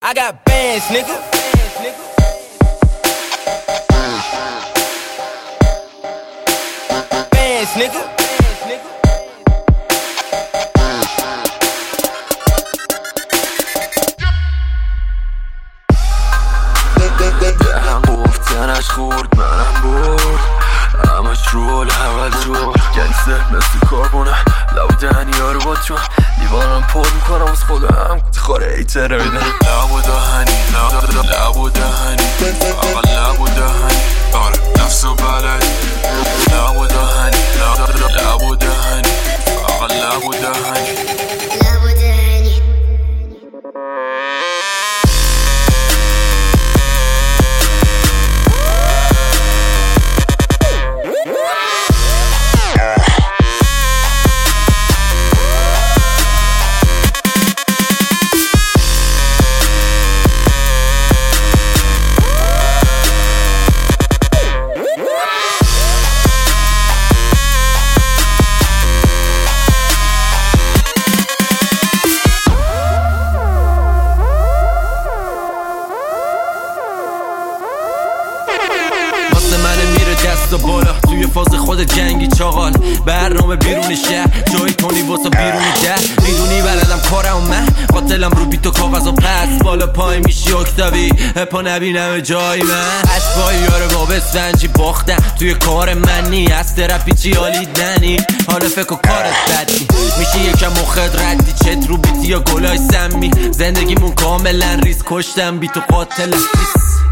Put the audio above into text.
I got bands, nigga. Bands, nigga. هم گفتنش خورد منم برد همش رول اول جور گنگستر مثل کاربونه لب دهنی ها رو با چون لیوانم پر میکنم از خودم خوره ایتره بیدن لب و دهنی لب و دهنی اقل لب و دهنی آره نفس و بلدی لب و دهنی لب و دهنی اقل لب و دهنی دست و بالا توی فاز خود جنگی چاقال برنامه بیرون شهر جایی کنی واسه بیرون ده میدونی بلدم کارم من قاتلم رو بیت و کاغذ و پس بالا پای میشی اکتاوی پا نبینم جای من اشبایی یاره با بسفنجی باختم توی کار منی از ترپی چی حالیت ننی حالا فکر و کارت بدی میشی یکم مخد ردی چت رو بیتی یا گلای سمی زندگیمون کاملا ریز کشتم بیت و قاتلم